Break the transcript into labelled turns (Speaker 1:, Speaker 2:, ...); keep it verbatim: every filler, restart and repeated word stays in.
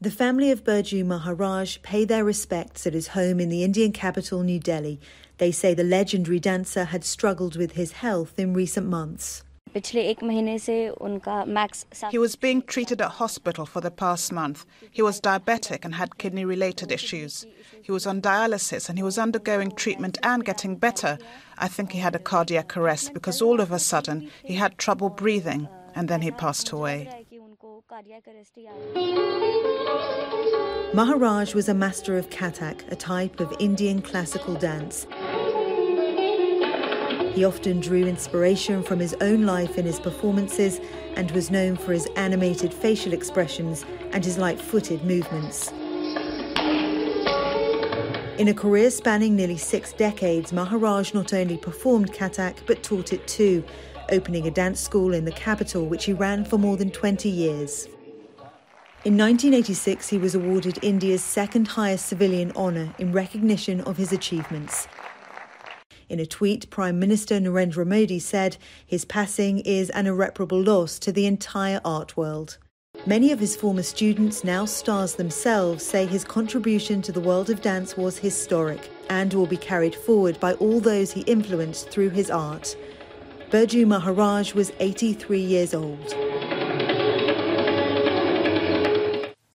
Speaker 1: The family of Birju Maharaj pay their respects at his home in the Indian capital, New Delhi. They say the legendary dancer had struggled with his health in recent months.
Speaker 2: He was being treated at hospital for the past month. He was diabetic and had kidney-related issues. He was on dialysis and he was undergoing treatment and getting better. I think he had a cardiac arrest because all of a sudden he had trouble breathing and then he passed away.
Speaker 1: Maharaj was a master of Kathak, a type of Indian classical dance. He often drew inspiration from his own life in his performances and was known for his animated facial expressions and his light-footed movements. In a career spanning nearly six decades, Maharaj not only performed Kathak but taught it too, opening a dance school in the capital which he ran for more than twenty years. In nineteen eighty-six, he was awarded India's second highest civilian honour in recognition of his achievements. In a tweet, Prime Minister Narendra Modi said his passing is an irreparable loss to the entire art world. Many of his former students, now stars themselves, say his contribution to the world of dance was historic and will be carried forward by all those he influenced through his art. Birju Maharaj was eighty-three years old.